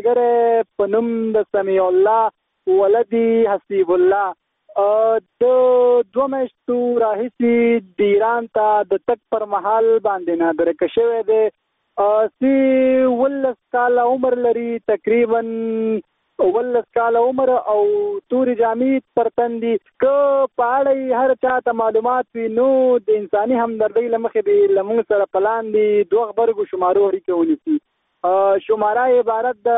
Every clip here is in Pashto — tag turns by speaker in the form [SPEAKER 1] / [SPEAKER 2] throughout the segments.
[SPEAKER 1] ملګری په نوم د سمیع الله ولدي حسیب الله د 2 میاشتو راهیسې د ایران ته د تګ پر مهال باندې نادرکه شوی دی. 18 کاله عمر لري، تقریبا 18 کاله عمر او تورې جامې پر تن دي. که په اړه هر چا ته معلومات وي نو د انساني همدردۍ له مخې دی له موږ سره په لاندې 2 غبرګو شمارو اړیکه ونیسي. شماره عبارت د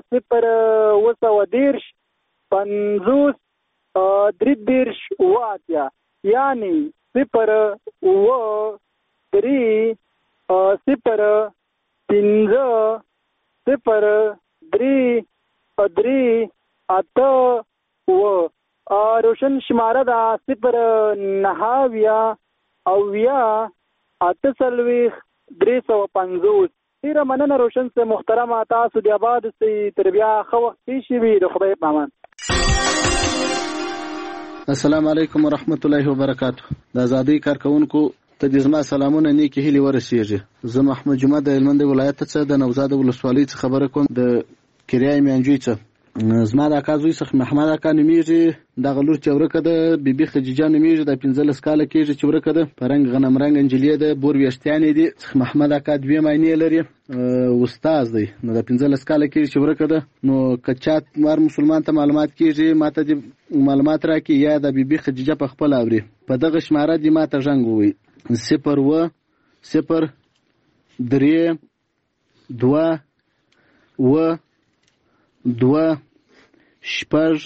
[SPEAKER 1] 0 50 33 80، یعنی 0 3 0 5 0 3 3 8 روشن شماره دا 0 9 اویا 48 350. ډیره مننه روشن سے محترم تاسو دی آباد سي تر بیا خو وخت شي وي د خدای په امان.
[SPEAKER 2] السلام علیکم ورحمت الله وبرکاته. د آزادۍ کارکونکو ته د زما سلامونه نیکی هیلې ورسیږي. زه محمد جمعه د هلمند ولایت څخه د نوزاد ولسوالۍ څخه خبره کوم. د کریای میانجوی څخه زما د اکا زوی څخه محمد اکا نومیږي. دغه لور چې ورکه ده بیبي خدیجه نومیږي. د 15 کاله کېږي چې ورکه ده. په رنګ غنم رنګ انجلۍ ده، بور ویښتانې دي. څخه محمد اکا 2 معنی لري، استاد دی. نو د 15 کاله کېږي چې ورکه ده. نو کچات مار مسلمان ته معلومات کېږي ماته د معلومات راکړي یا د بیبي خدیجه په خپل اوري. په دغه شماره دی ماته ژنګ ووي 0 0 3 2 2 شپږ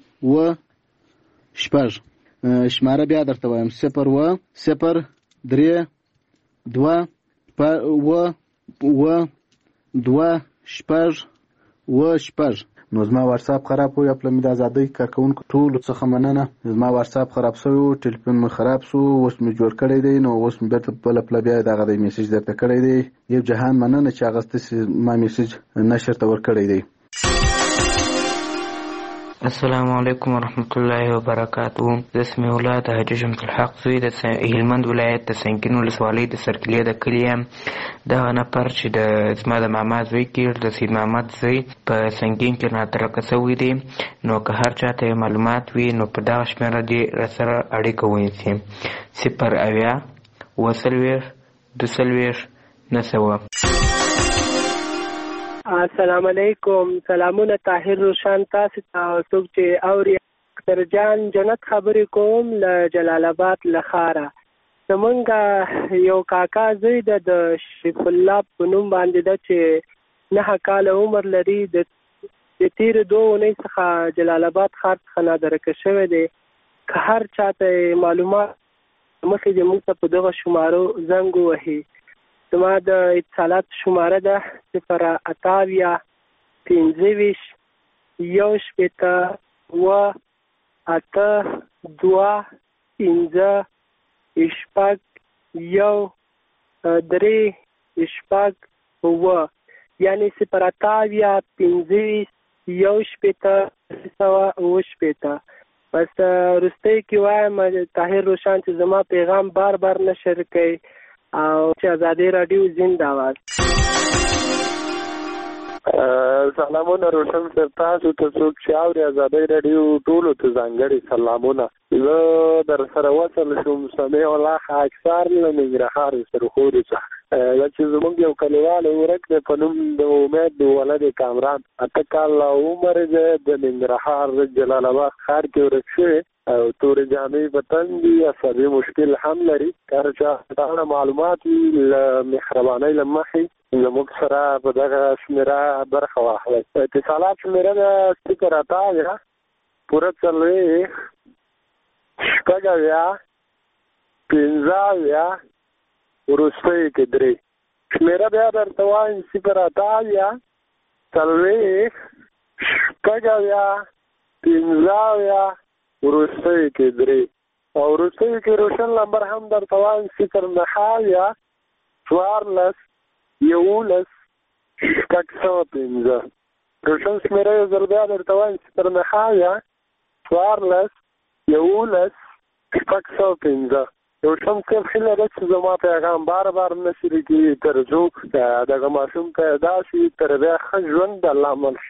[SPEAKER 2] شپږ. شماره بیا درته وایم 0 0 3 2 2 شپږ شپږ. نو زما واتساپ خراب و یا پلمې د آزادۍ کارکونکو ټولو څخه مننه. زما واتساپ خراب شوی و، ټلیفون مې خراب شو، اوس مې جوړ کړی دی. نو اوس مې بیرته بله پله بیا دغه د میسیج درته کړی دی. یو جهان مننه چې هغه ستاسې ما میسیج نشر ته ورکړی دی.
[SPEAKER 3] السلام علیکم ورحمت الله وبرکاته. زه سمیع الله د حاجي شمس الحق زوی د هلمند ولایت د سنګین ولسوالۍ د سرکلي د کلي یم. دغه نفر چې د زما د ماما زوی کېږي د سید محمد زوی په سنګین کې ناترکه شوی دی. نو که هر چاته معلومات وي نو په دغه شمېره دې راسره اړیکه ونیسي 0 اویا 40 22
[SPEAKER 4] السلام علیکم. سلامونه طاهر روشن تاسو ته څوک چې اوري. اختر جان جنت خبرې کوم له جلال آباد له ښاره. زمونږ یو کاکا زوی د شریف الله په نوم باندې ده چې 9 کاله عمر لري. د تېرې 2 اونۍ څخه جلال آباد ښار څخه نادرکه شوی دی. که هر چاته معلومات مخکې د موږ ته په دغه شمارو زنګ ووهي. زما د اتصالات شماره ده 0 8 25 1 8 8 2 5 شپږ 1 3 شپږ 9، یعنی 0 8 25 1 8 9. بس رسته کې وایم طاهر روشن چې زما پیغام بار نشر کوي او چې آزادۍ راډیو زنده‌باد.
[SPEAKER 5] سلامونه روشن صاحب، تاسو ته څوک چې اوري آزادۍ راډیو ټولو ته ځانګړي سلامونه. زه در سره وصل شوم سمیع الله خاکسار له ننګرهار سرخوري څخه. دا چې زموږ یو کلیوال ورک دی په نوم د امید ولد کامران 8 کاله عمر دی، د ننګرهار جلال آباد ښار کې ورک شوی او تورې جامې په تن دي. عصبي مشکل هم لري. که هر چا ته معلومات وي له مهربانۍ له مخې زموږ سره په دغه شمېره برخه واخلئ. اتصالات شمېره ده 0 8 پوره 40 شپږ اویا 15 اویا وروستۍ کې 3. شمېره بیا درته وایم 0 8 40 شپږ اویا 15 اویا وروستۍ کې 3. او وروستۍ کې روشن نمبر هم درته وایم 0 9 14 11 605. روشن شمېره یو ځل بیا درته وایم 0 9 14 11 605. یو شم کوم هیله ده چې زما پیغام بار نشي کېږي تر څو دغه ماشوم ته داسې تربیه ښه ژوند د الله عمل.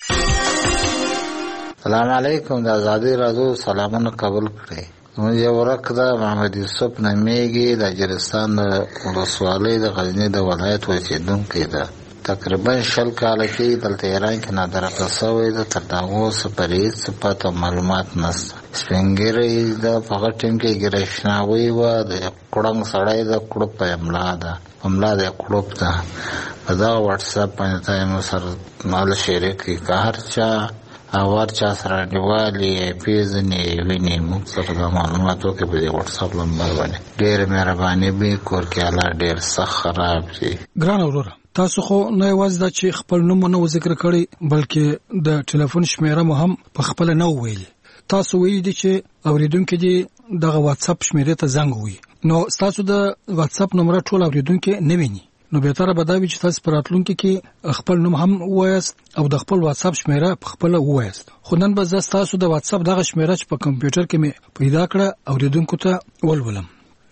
[SPEAKER 6] سلام علیکم. د ازادي راډیو سلامونه قبول کړئ. زموږ یو ورک ده محمد یوسف نمیږي د اجرستان د ولسوالۍ د غزني د ولایت اوسېدونکی ده. تقریبا 20 کاله کې دلته ایران کې نادرکه شوی ده. تر دا اوسه پرې هېڅ پته معلومات نشته. سپین ږیری ده په هغه ټیم کې ګرشناوي وه د کړنګ سړی ده کړوپ په املا ده املا د کړوپ ده. په دغه واټساپ باندې ته مو سره مال شریک کړي که هر چا اور چا سره نیوالي پیژنې ویني موږ سره د معلوماتو کې په دې واټساپ نمبر باندې ډېر مهرباني به کور کې الله ډېر سخت خراب شي.
[SPEAKER 7] ګران وروره تاسو خو نه یوازې دا چې خپل نوم نه ذکر کړی بلکې د ټلیفون شمیره مو هم په خپل نه ویلي. تاسو ویلي دي چې اوریدونکو دي دغه واتساپ شمیره ته زنګ وي. نو تاسو د واتساپ نمبر ټول اوریدونکو نه ویني. نو به تر به دا وی چې تاسو پراتلونکو کې خپل نوم هم وایست او د خپل واتساپ شمیره په خپل وایست. خو نن به تاسو د واتساپ دغه شمیره چې په کمپیوټر کې مې پیدا کړه اوریدونکو ته ولولم.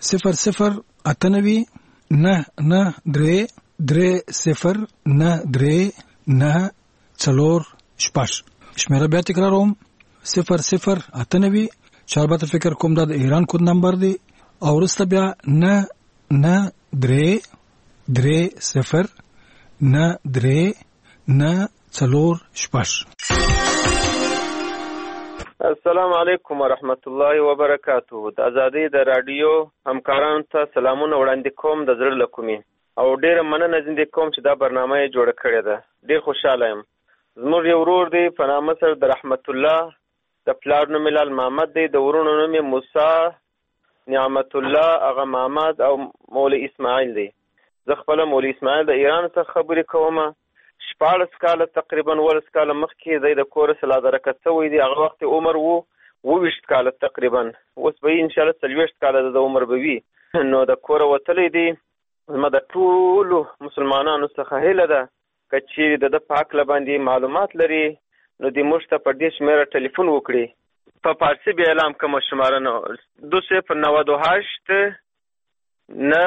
[SPEAKER 7] 0089 993 309 شمیره بیا تکراروم 0089 چاربات فکر کوم دا د ایران کود نمبر دی او ورسته بیا 993 309
[SPEAKER 8] السلام علیکم ورحمت الله وبرکاته. د ازادي د رادیو همکارانو ته سلامونه وړاندې کوم د زړه له کومې او ډېره مننه زنده کوم چې دا برنامه یې جوړه کړې ده. ډېر خوشحاله یم. زموږ یو ورور دی په نامه سره د رحمت الله، د پلار نوم یې لال محمد دی، د ورونو نوم یې موسی، نعمت الله، هغه محمد او مولوي اسماعیل دی. زه خپله مولوي اسماعیل د ایران څخه خبرې کوم. 14 کاله تقریبا 19 کاله مخکې دی د کور څخه لادرکه شوی دی. هغه وخت عمر و 20 کاله تقریبا. اوس به انشاءالله 40 کاله د عمر به وي. نو د کور وتلی دی. زما د ټولو مسلمانانو څخه هیله ده که چیرې د په هکله باندې معلومات لري نو دې موږ ته په دې شمېره ټلیفون وکړي. په فارسي بیا اعلان کومه شماره 2098 9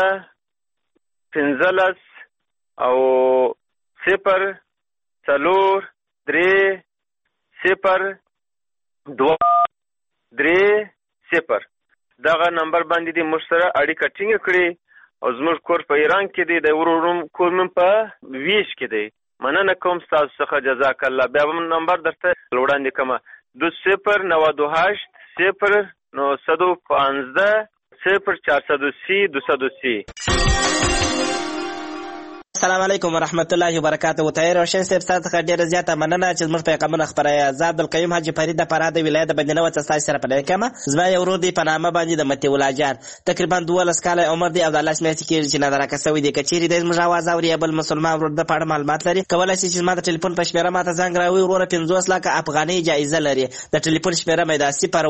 [SPEAKER 8] 15 او 0 4 3 0 2 3 0 دغه نمبر باندې دې موږ سره اړیکه ټینګه کړي. او زموږ کور په ایران کې دی، د ورور کور مې په ویش کې دی. مننه کوم ستاسو څخه، جزاک الله. بیا به نمبر درته وړاندې کومه 2098 0 915 0430
[SPEAKER 9] السلام علیکم ورحمت الله وبرکاته. طاهر روشن صاحب تاسو ته ډیره زیاته مننه چې موږ پیغامونه خبرای. آزاد القیوم حاجی فرید د فراد ولایت بندنه و تاسو سره په کمه زما یو ورور دی په نامه باندې د متی ولا جان تقریبا 12 کاله عمر دی او د الله سمعت کې چې نظر راکسوي دی کچيري د موږ आवाज اوري بل مسلمان ورور د پاړه معلومات لري کولای شي چې ما د ټلیفون په شمیره ماته زنګ راوي. ورور 50 لک افغاني جایزه لري. د ټلیفون شمیره مې دا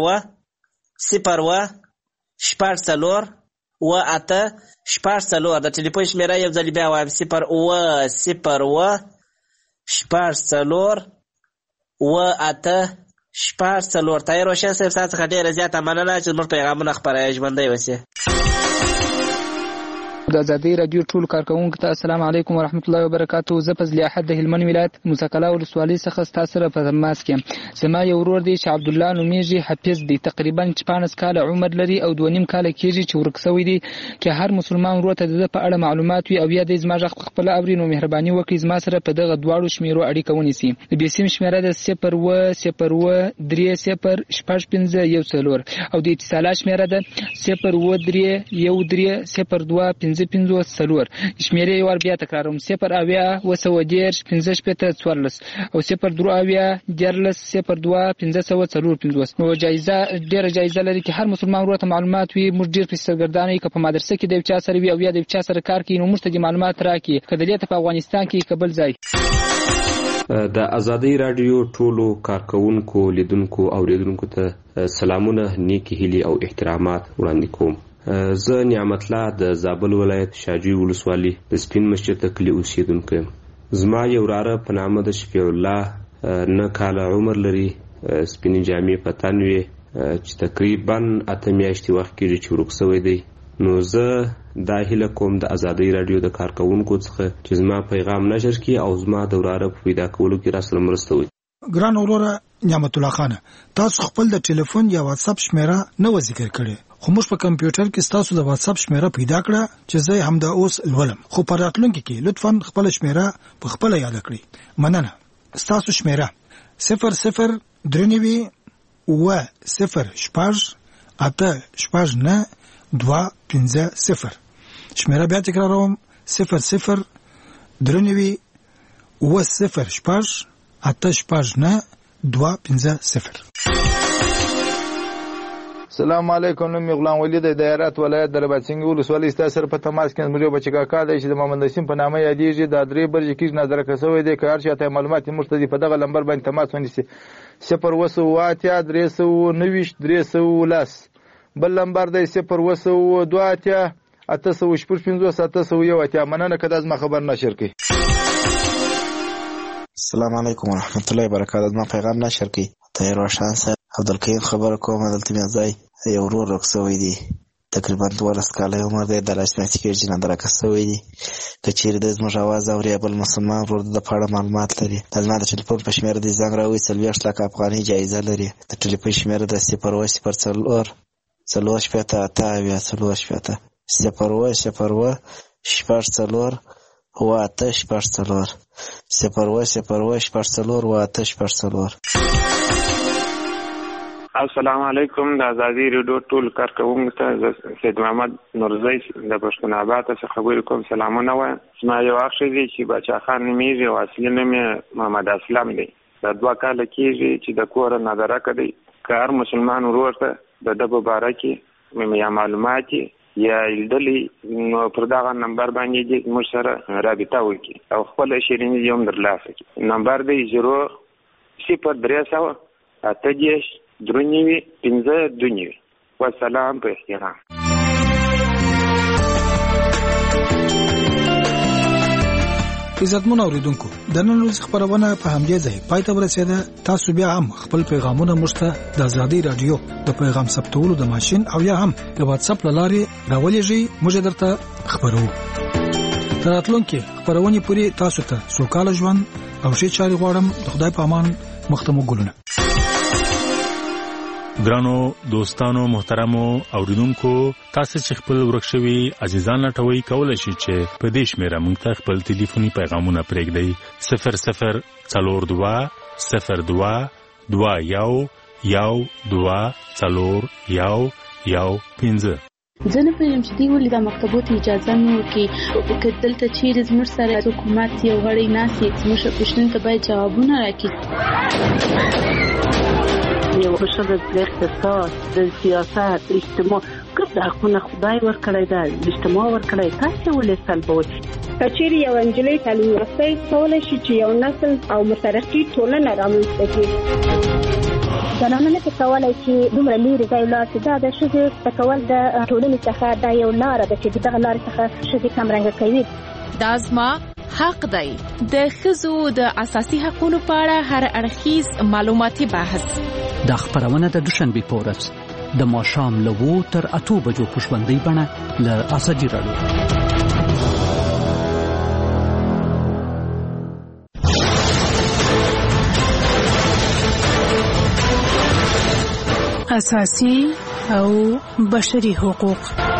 [SPEAKER 9] 0 و اته شپږ څلور د ټلیفون شمیره یو ځل بیا وایم 0 شپږ څلور و اته شپږ څلور. طاهر روشن صاحب تاسو څخه ډیره زیاته مننه چې موږ پیغامونه خپرای ژوندۍ وسه.
[SPEAKER 10] د ازادي رادیو ټول کارکونکو ته السلام علیکم ورحمت الله وبرکاته. زه فضل احد د هلمند ولایت موسکلا ولسوالۍ څخه تاسو سره په تماس کې. زما یو ورور دی چې عبد الله نومیږي، حفظ دی، تقریبا 14 کاله عمر لري او 2.5 کاله کېږي چې ورکسوي دی. چې هر مسلمان ورور ته د په اړه معلومات وي او یا د زما ځخ خپل اوري نو مهرباني وکړئ زما سره په دغه دواړو شمیرو اړیکه ونیسي. د بیسیم شمیره د 0 و 3 0 شپږ 5 1 څلور او د اتصالات شمیره د 0 و 3 1 3 0 2 5 5 څلور. شمیرې یو بیا تکراروم 0 اویا وسودیر 15 پته 14 او 0 درو اویا جرلس 0 2 15 څلور 15. نو جایزه ډیره جایزه لري چې هر مسلمان ورته معلومات وي. موږ ډیر په سرګردانۍ کې په مدرسې کې د چا سره وي او یا د چا سره کار کوي نو موږ ته معلومات راکړي کله ته په افغانستان کې قبل ځای.
[SPEAKER 11] د ازادي رادیو ټولو کارکونکو لیدونکو او اوریدونکو ته سلامونه، نیکی هیلي او احترامات وړاندې کوم. زه نعمت الله د زابل ولایت شاجوی ولسوالۍ د سپین مسجد کلی اوسیدونکی یم. زما یو وراره په نامه د شفیع الله 9 کاله عمر لري، سپینې جامې په تن وي چې تقریبا 8 میاشتې وخت کېږي چې ورک شوی دی. نو زه دا هیله کوم د ازادۍ رادیو د کارکونکو څخه چې زما پیغام نشر کړي او زما د وراره په پیدا کولو کې راسره مرسته وکړي.
[SPEAKER 7] ګران وروره نعمت الله خان، تاسو خپل د ټلیفون یا واتس اپ شمیره نه ذکر کړي، خو موږ په کمپیوټر کې تاسو د واتس اپ شمیره پیدا کړه چې زه هم د اوس لولم، خو په راتلونکي کې لطفاً خپل شمیره په خپل یاد کړئ. مننه. تاسو شمیره 00 درنوي و 0 شپږ 8 شپږ 9 2 5 0. شمیره بیا تکراروم 00 درنوي و 0 شپږ 8 شپږ 9 2 5 0.
[SPEAKER 12] السلام علیکم. نوم غلام ولی د دایرات ولایت د رباطسنګ ولسوالۍ سره په تماس کې مریو بچکا کا د چې د محمد نسیم په نامه یادېږي د درې برج کې نظر کسوي د کار چاته معلومات مرتدی په دغه لمبر باندې تماس ونیسي 0 390 310 بل لمبر دی 0 2 8 مننه کدا از ما خبر نشر کی.
[SPEAKER 13] السلام علیکم ورحمت الله وبرکاته. ما پیغام نشر کی ته روشن سره عبدالکریم خبر کوم. دلته مې ځای یو ورور رخصوي دي تقریبا 12 کاله عمر دی، د لاسماتي کې جنا درکسوي دي. کچیر د زموږ आवाज اوري بل مسلمان ورور د پاړه معلومات لري. د زما د ټلیفون په شمیره د زنګ راوي 30 لک افغاني جایزه لري. د ټلیفون شمیره د 0 څلور شپته اته یا څلور شپته 0 0 شپږ څلور و اته شپږ څلور 0 0 شپږ څلور و اته شپږ څلور.
[SPEAKER 8] السلام علیکم. د ازادي رادیو ټول کارکونکو ته سید محمد نورزی د پښتون آباد څخه خبرې کوم. سلامونه وایم. زما یو اخ دی چې بچا خان نومیږي او اصلي نوم یې محمد اسلم دی. د 2 کاله کېږي چې د کور نظر کړی کار مسلمان ورور ته د دبو بارکی یا معلومات یا دلی نو پر دا نمبر باندې موږ سره رابطه وکړي او خپل شیرینی یوم درلاسه کړي. نمبر دی 0 3 درنوي 15 دنیوي. والسلام په احترام.
[SPEAKER 7] عزتمن اوریدونکو، د نن ورځې خبرونه په همدې ځای پای ته ورسېده. تاسو بیا هم خپل پیغامونه مشته د ازادي رادیو د پیغام ثبتولو د ماشين او یا هم د واتس اپ لارې راولېږئ. موږ درته خبرو. راتلونکي خبرونه پوری تاسو ته سوکاله ژوند او ښه چاري غواړم. د خدای په امان. مختمو ګلونه.
[SPEAKER 14] ګرانو دوستانو محترمو اوریدونکو، تاسو چې خپل ورکشوي عزیزان لټوي کولای شئ چې په دې شمیره موږ ته خپل ټلیفوني پیغامونه پرېږدئ 00 42 02 21 12 4
[SPEAKER 15] زه نه پوهېږم چې دوی ولې دا مکتبو ته اجازه نه ورکوي. که دلته چیرې زموږ سره حکومت یو غړی ناست وي، زموږ پوښتنو ته باید جوابونه راکړي.
[SPEAKER 16] یو ښځه د اقتصاد، د سیاست، اجتماع ګډ حقونه خدای ورکړی دی، اجتماع ورکړی. تاسې ولې سلبوئ؟
[SPEAKER 17] که چیرې یو نجلۍ تعلیم یافته کولی شي چې یو نسل او مترقي ټولنه رامنځته کړي.
[SPEAKER 18] زنانه نه کولای چې دومره لري ځای لاړ شي. دا د ښځې تکول د ټولنې څخه دا یو لاره ده چې دغه لارې څخه ښځې کمرنګه کوي.
[SPEAKER 19] دا زما حق دی. د ښځو د اساسي حقوقو په اړه هر اړخیز معلوماتي بحث.
[SPEAKER 20] دا خبرونه د دوشنبه په ورځ د ماښام له 2 تر 8 بجو په ژوندۍ بڼه له ازادي رادیو.
[SPEAKER 21] اساسي او بشري حقوق.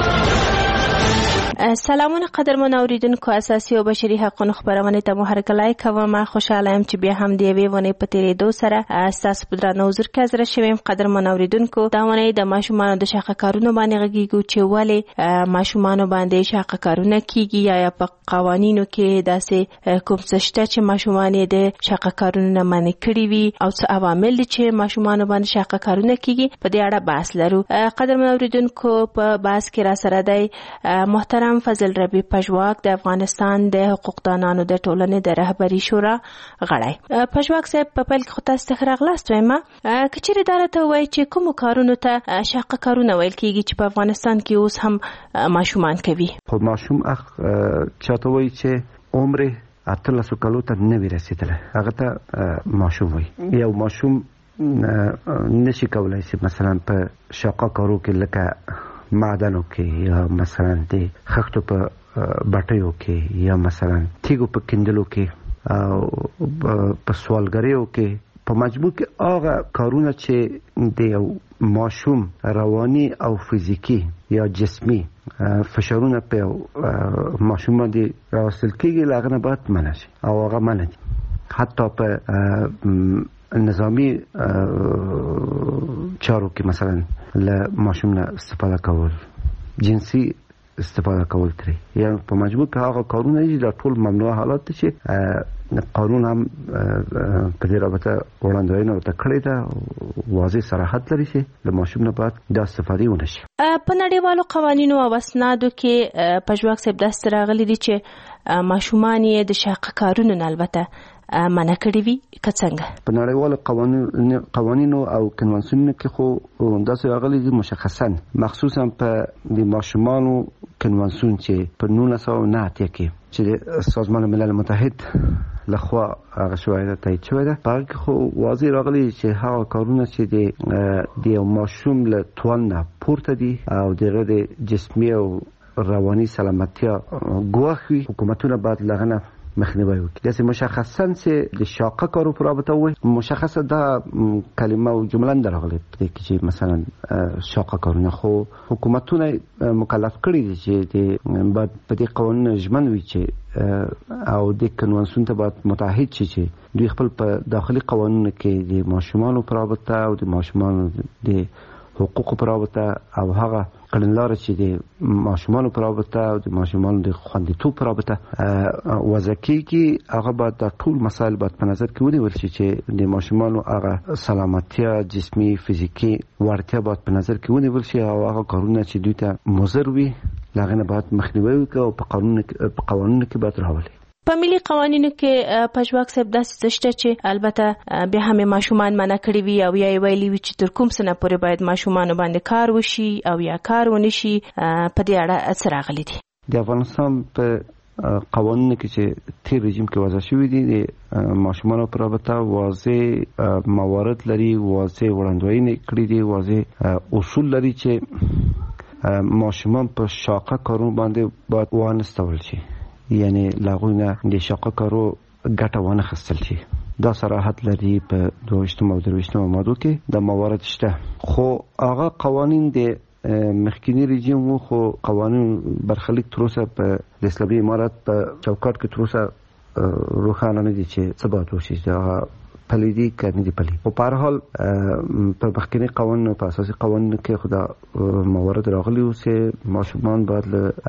[SPEAKER 22] سلامونه قدرمن اوریدونکو، اساسي او بشري حقوقو خبرونه ته مو هرکلی کوم. خوشاله یم چې بیا هم دی وی ونه په تیرېدو سره اساس په درنو حضور کې حاضر شوم. قدرمن اوریدونکو، دا ونه د ماشومان د شاقه کارونو باندې غږیږو چې ولې ماشومان باندې شاقه کارونه کیږي یا په قوانینو کې داسې کوم څه شته چې ماشومان د شاقه کارونو نه منع کړي وي او څه عوامل چې ماشومان باندې شاقه کارونه کیږي. په دې اړه بحث لرو. قدرمن اوریدونکو، په بحث کې را سره دی محترم فضل ربی پژواک د افغانستان د حقوقدانانو د ټولنې د رهبری شورا غړی. پژواک صاحب، په پیل کې خو تاسو ته راغلاست وایم که چیرې دا راته وایي چې کومو کارونو ته شاقه کارونه ویل کېږي چې په افغانستان کې اوس هم ماشومان کوي.
[SPEAKER 23] خو ماشوم چاته وایي چې عمر 18 کالو ته نه وي رسېدلی، هغه ته ماشوم وایي. یو ماشوم نشي کولای چې مثلا په شاقه کارو کې لکه معدنو کې یا مثلا د خښتو په بټیو کې یا مثلا تیګو په کندلو کې او په سوالګریو کې په مجموع کې هغه کارونه چې د ماشوم رواني او فزیکی یا جسمی فشارونه په ماشوم باندې راوستل کېږي لاغنه باید منع شي او هغه منع دي. حتی په نظامی چارو کې مثلا له ماشوم نه استفاده کول، جنسي استفاده کول ترې، یا په مجموع کې هغه کارونه دي دا ټول ممنوع حالات دي چې قانون هم په دې رابطه وړاندوینه ورته کړې ده، واضح صراحت لري چې له ماشوم نه باید دا استفاده ونه شي.
[SPEAKER 22] په نړیوالو قوانینو او اسنادو کې پژواک صاحب داسې راغلي دي چې ماشومان یې د شاقه کارونو نه البته منع کړي وي که څنګه؟ په
[SPEAKER 23] نړیوالو قوانینو او کنوانسیونونو کې خو داسې راغلي دي مشخصا، مخصوصا په د ماشومانو کنوانسیون چې په 1909 کې چې د سازمان ملل متحد لخوا هغه شوی ده تایید شوی ده، په هغه کې خو واضح راغلي چې هغه کارونه چې د یو ماشوم له توان نه پورته دي او دغه د جسمي او رواني سلامتیا ګواښ وي، حکومتونه باید له هغه مخنیوی وکړي. داسې مشخصا چې د شاقه کارو په رابطه وایي، مشخصه دا کلمه او جمله نه راغلې په دې کې چې مثلا شاقه کارونه، خو حکومتونه مکلف کړي دي چې باید په دې قوانینو ژمن وي چې او د کنوانسیون ته باید متحد شي چې دوی خپل په داخلي قوانینو کې د ماشومانو په رابطه او د ماشومانو د حقوقو په رابطه او هغه کړنلاره چې د ماشومانو په رابطه او د ماشومانو د خوندیتوب په رابطه وضع کېږي، هغه باید دا ټول مسایل باید په نظر کې ونیول شي چې د ماشومانو هغه سلامتیا، جسمي، فزیکي وړتیا باید په نظر کې ونیول شي او هغه کارونه چې دوی ته مضر وي له هغه نه باید مخنیوی وکړي او په قوانینو کې باید راولي.
[SPEAKER 22] په ملي قوانینو کې پژواک صاحب داسې څه شته چې البته بیا هم ماشومان منع کړي وي او یا یې ویلي وي چې تر کوم سنه پورې باید ماشومانو باندې کار وشي او یا کار ونه شي، په دې اړه څه راغلي دي؟
[SPEAKER 23] د افغانستان په قوانینو کې چې تیر رژیم کې وضع شوي دي د ماشومانو په رابطه واضح موارد لري، واضح وړاندوینې کړي دي، واضح اصول لري چې ماشومان په شاقه کارونو باندې باید وانستول شي، یعنی لاغوی نه د شاقه کارو ګټه وانه خستل شي. دا صراحت لري په 22 او 23 مادو کې د موارد شته، خو هغه قوانین د مخکینی رژیم وو، خو قوانین برخلیک تر اوسه په اسلامي امارات په چوکاټ کې تر اوسه روښانه نه دي چې څه باید وشي، دا پلي دي که نه دي پلي. خو په هر حال په مخکینی قوانینو په اساسي قوانینو کې خو دا موارد راغلي وو چې ماشومان باید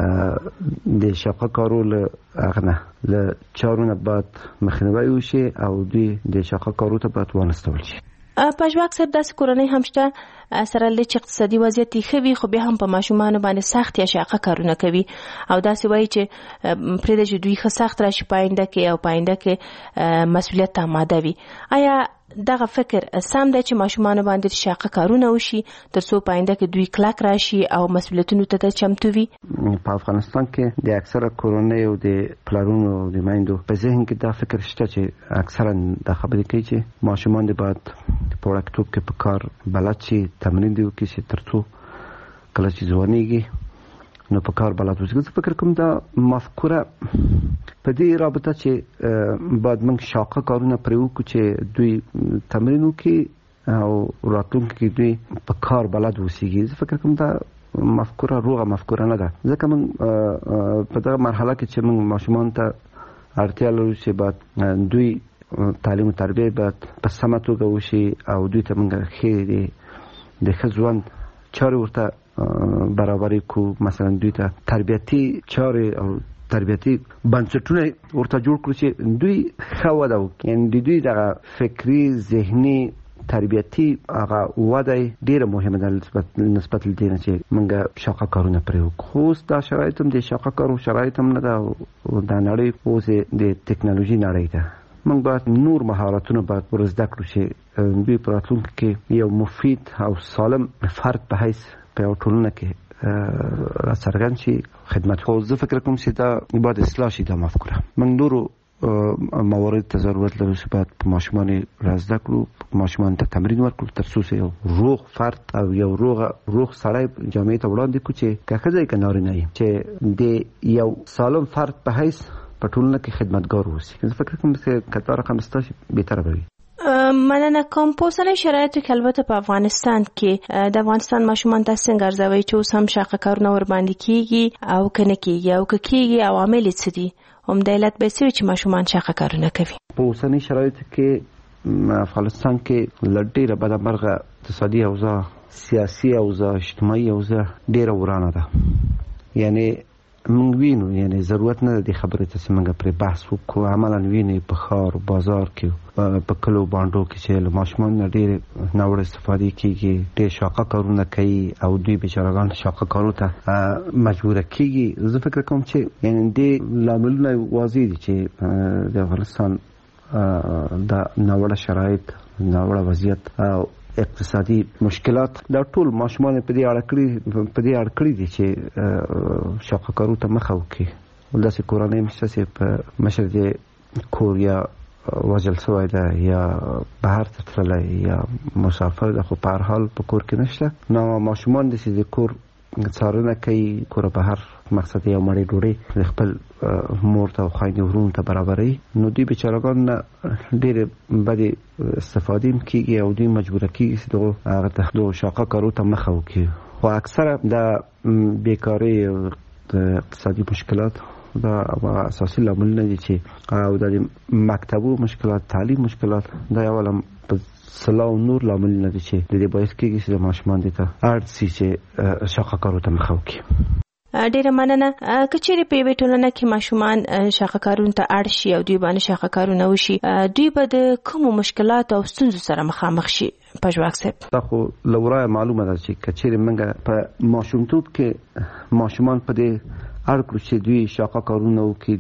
[SPEAKER 23] د شاقه کارو له هغه نه له چارو نه باید مخنیوی وشي او دوی د شاقه کارو ته باید وانستول شي.
[SPEAKER 22] پژواک صاحب داسې کورنۍ هم شته سره له چې اقتصادي وضعیت یې ښه وي خو بیا هم په ماشومانو باندې سخت یا شاقه کارونه کوي او داسې وایي چې پرېږده چې دوی ښه سخت راشي په آینده کې او په آینده کې مسؤلیت ته آماده وي. آیا دغه فکر سم دی چې ماشومانو باندې شاقه کارونه وشي تر څو په آینده کې دوی کلک راشي او مسؤلیتونو ته چمتو وي؟
[SPEAKER 23] په افغانستان کې د اکثره کورنۍ او د پلارونو او د میندو په ذهن کې دا فکر شته چې اکثرا دا خبرې کوي چې ماشومان دې باید په وړکتوب کې په کار بلد شي، تمرین دې وکړي چې تر څو کله چې ځوانېږي نو په کار بلد وشي. زه فکر کوم دا مفکوره په دې رابطه چې باید موږ شاقه کارونه پرې وکړو چې دوی تمرین وکړي او راتلونکي کې دوی په کار بلد وسیږي. زه فکر کوم دا مفکوره روغه مفکوره نه ده، ځکه موږ په دغه مرحله کې چې موږ ماشومان ته اړتیا لرو چې باید دوی تعلیم او تربیه باید په سمه توګه وشي او دوی ته موږ ښې د ښه ژوند چارې ورته برابرې کو، مثلا دوی ته تربیتي چارې او تربیتي بنسټونه ورته جوړ کړو چې دوی ښه وده وکړي، یعنې د دوی دغه فکري ذهني تربیتي هغه وده ډېره مهمه ده نسبت له دې نه چې موږ شاقه کارونه پرې وکړو. خو اوس دا شرایط هم د شاقه کارو شرایط هم نه ده او دا نړۍ اوس د ټکنالوژي نړۍ ده. موږ باید نور مهارتونه باید ور زده کړو چې دوی په راتلونکي کې یو مفید او سالم فرد په حیث په یو ټولنه کې راڅرګند شي خدمت. خو زه فکر کوم چې دا باید اصلاح شي دا مفکوره. موږ نورو موارد ته ضرورت لري چې باید په ماشومان رازده کړو، ماشومان ته تمرین ورکړو تر څو یو روغ فرد او یو روغ سړی جامعې ته وړاندې کړو چې که ښځه که نارینه چې د یو سالم فرد په حیث په ټولنه کې خدمتګار اوسي. زه فکر کوم چې که دا رقم ستاسو بهتره به وي.
[SPEAKER 22] مننه کوم. په اوسنۍ شرایطو کې البته په افغانستان کې د افغانستان ماشومان تاسو څنګه ارزوي چې اوس هم شاقه کارونه ورباندې کیږي او کنه کیږي او که کیږي عوامل څه دي؟ هم د علت به څه چې ماشومان شاقه کارونه کوي؟
[SPEAKER 23] په اوسنۍ شرایطو کې افغانستان کې لډیره بدمرغه اقتصادي اوضاع، سیاسي اوضاع، اجتماعي اوضاع ډیره ورانه ده. یعنی موږ وینو، یعنی ضرورت نه دی خبرې ته چې موږ پرې بحث وکړو. عملا ویني په ښار بازار کې په کلو بانډو کې چې له ماشومان ډېر ناوړه استفادې کېږي، ډېر شاقه کارونه کوي او دوی بیچارهګان شاقه کارو ته مجبوره کېږي. زه فکر کوم چې یعنی دې لاملونه واضح دي چې د افغانستان د ناوړه شرایط، ناوړه وضعیت او اقتصادي مشکلات دا ټول ماشومان په دې اړه کړی دي چې شاقه کارو ته مخه وکړي. داسې کورنۍ مشته چې په مشر د کور یا وژل شوی ده یا بهر ته تللی یا مسافر ده، خو په هر حال په کور کې نشته. نو ماشومان داسې د کور څارنه کوي، کور بهر مقصد یو مړۍ ډوډۍ د خپل مور ته او خویندې ورونو ته برابروي. نو دوی بیچارهګان نه ډېرې بدې استفادې هم کېږي او دوی مجبوره کېږي چې هغه ته د شاقه کارو ته مخه وکړي. خو اکثره د بیکارۍ او د اقتصادي مشکلات دا اساسي لاملونه دي چې او د مکتبو مشکلات، تعلیم مشکلات دا یو په سلاو نور لاملونه دي چې د دې باعث کېږي چې د ماشومان دې ته اړ شي چې شاقه کارو ته مخه وکړي.
[SPEAKER 22] ډیره مننه. که چیرې په یوې ټولنه کې ماشومان شاقه کارونو ته اړ شي او دوی باندې شاقه کارونه وشي، دوی به د کومو مشکلاتو او ستونزو سره مخامخ شي؟ پژواک صاحب،
[SPEAKER 23] دا خو له ورایه معلومه ده چې که چیرې موږ په ماشومتوب کې ماشومان په دې اړ کړو چې دوی شاقه کارونه وکړي،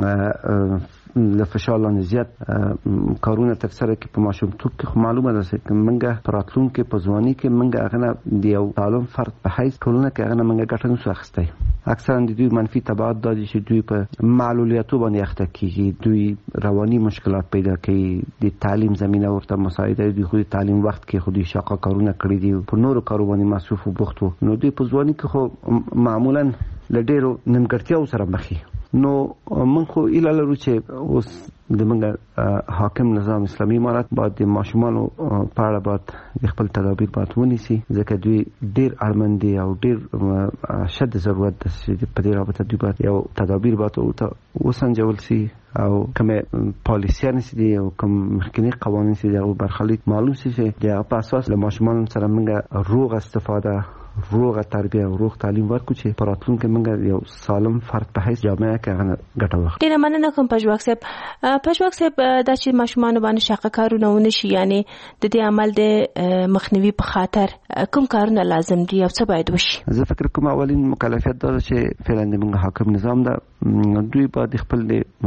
[SPEAKER 23] دوی له فشار لاندې زیات کارونه ترسره کړي په ماشومتوب کې، خو معلومه ده چې موږ په راتلونکي په ځواني کې موږ هغه نه د یو سالم فرد په حیث ټولنه کې هغه نه موږ ګټه نشو اخیستی. اکثرا د دوی منفي تبعات دا دي چې دوی په معلولیتو باندې اخته کېږي، دوی رواني مشکلات پیدا کوي، د تعلیم زمینه ورته مساعده دوی خو د تعلیم وخت کې خو دوی شاقه کارونه کړي دي، په نورو کارو باندې مصروف او بوخت وو. نو دوی په ځواني کې خو معمولا له ډېرو نیمګړتیاو سره مخ وي. نو موږ خو ایله لرو چې اوس د موږ حاکم نظام اسلامي امارت باید د ماشومانو په اړه باید خپل تدابیر باید ونیسي، ځکه دوی ډېر اړمن دي او ډېر شد ضرورت ده چې په دې رابطه دوی باید یو تدابیر باید وسنجول سي او کومه پالیسیانې چې دي او کوم مخکني قوانین چې دي هغه برخلیک معلوم سي چې د هغه په اساس له ماشومانو سره موږ روغ استفاده، روغه تربیه او روغ تعلیم ورکو چې په راتلونکي موږ یو سالم فرد په حیث جامعه کې هغه ګټه واخلو.
[SPEAKER 22] ډیره مننه کوم پژواک صاحب. پژواک صاحب، دا چې ماشومان باندې شاقه کارونه ونه شي، یعنی د دې عمل د مخنیوي په خاطر کوم کارونه لازم دي او څه باید وشي؟
[SPEAKER 23] زه فکر کوم اولین مکلفیت دا چې فعلا د موږ حاکم نظام ده، دوی باید خپل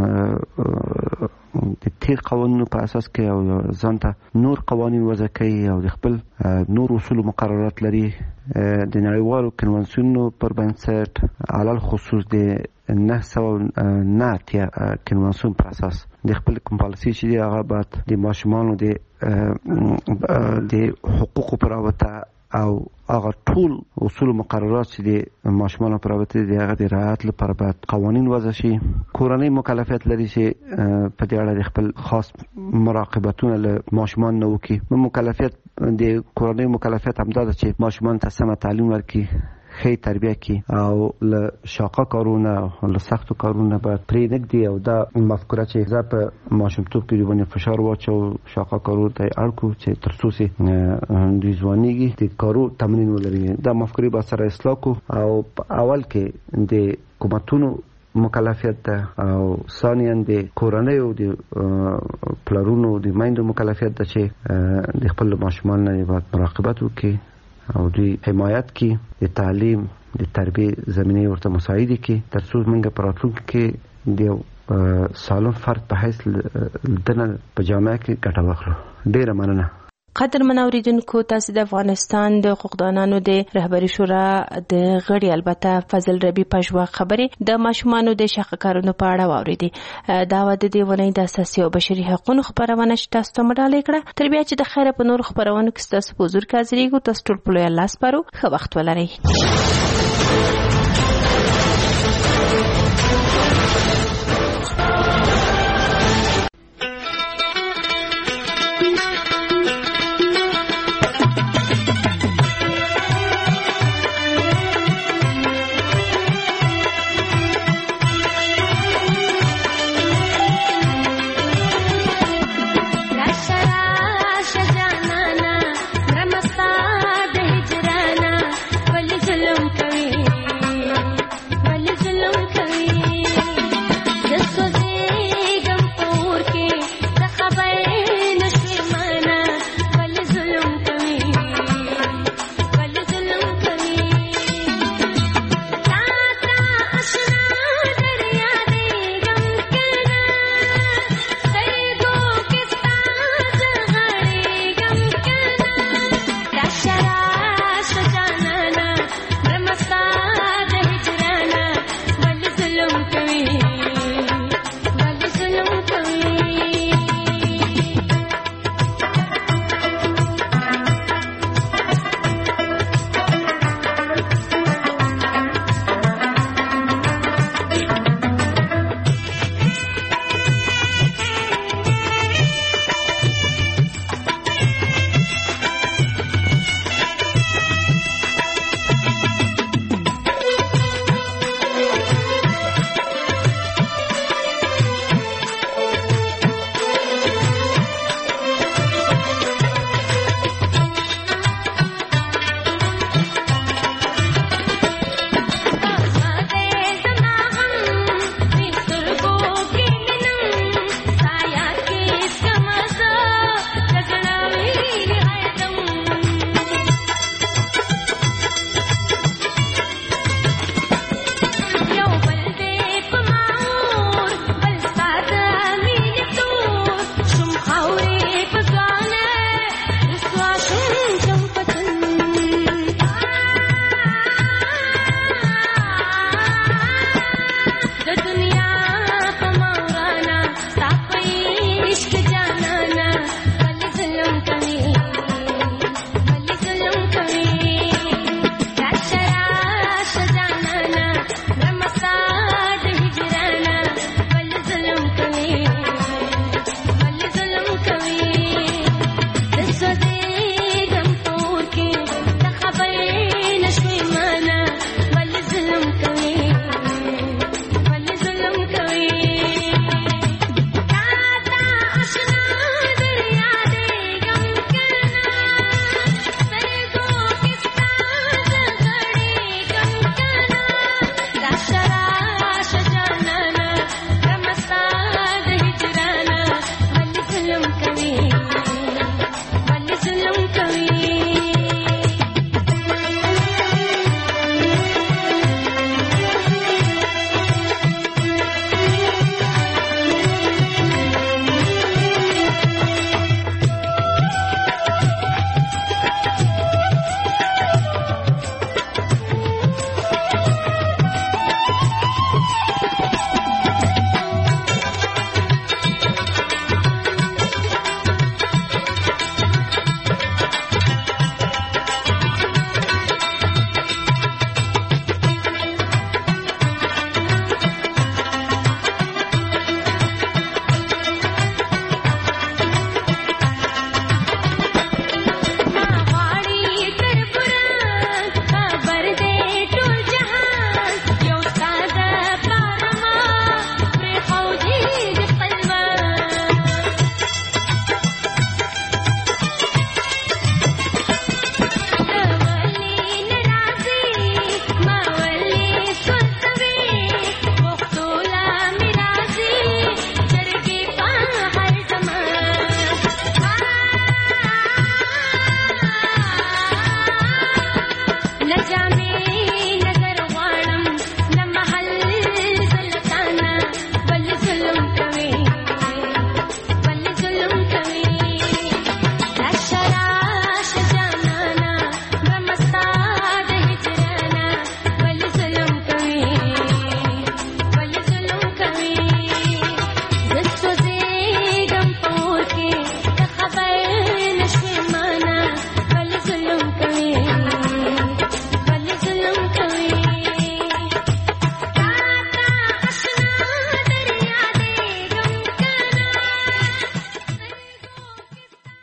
[SPEAKER 23] د تیر قوانینو په اساس کې او ځان ته نور قوانین وضع کوي او د خپل نور اصول مقررات لري د نړیوالو کنوانسیونونو پر بنسټ، علل خصوص د 909 کنوانسیون پر اساس د خپل کوم پالیسي چې دی هغه باید د ماشومانو د حقوقو پر رابطه او هغه ټول اصول مقررات چې د ماشومانو پر رابطه دي هغه د رعایت لپاره باید قوانین وضع شي. کورنۍ مکلفیت لري چې په دې اړه د خپل خاص مراقبتونه له ماشومان نه وکړي. مکلفیت د کورنۍ مکلفیت همدا ده چې ماشومان ته سمه تعلیم ورکړي، ښه تربیه کړي او له شاقه کارونه او له سختو کارونه باید پرې نږدي. او دا مفکوره چې زه په ماشومتوب کې باندې فشار واچو شاقه کارو ته اړ کړو چې تر څو چې دوی ځوانېږي د کارو تمرین ولري، دا مفکورې باید سره اصلاح کړو. او په اول کې د حکومتونو مکلفیت ده او ثانیاً د کورنیو د پلرونو د میندو مکلفیت ده چې د خپل ماشومان نه باید مراقبت وکړي او دوی حمایت کی، د تعلیم د تربیه زمینه ورته مساعده کی، تر څو موږ په راتلونکي کې د سالم فرد په حیث دنه په جامعه کې ګټه واخلو. ډیره مننه.
[SPEAKER 22] قدرمن اوریدونکو تاسو د افغانستان د حقوقدانانو د رهبری شورا د غړي البته فضل ربی پژوا خبرې د ماشومانو د شقه کارونو په اړه واوریدي. دا د دې ونې د اساسي او بشري حقوقو خبرونه چې تاسو ته مډالې کړه. تر بیا چې د خیره په نور خبرونو کې تاسو په حضور کې حاضرېږو. تاسو ټول په لوی الله سپارو. ښه وخت ولرئ.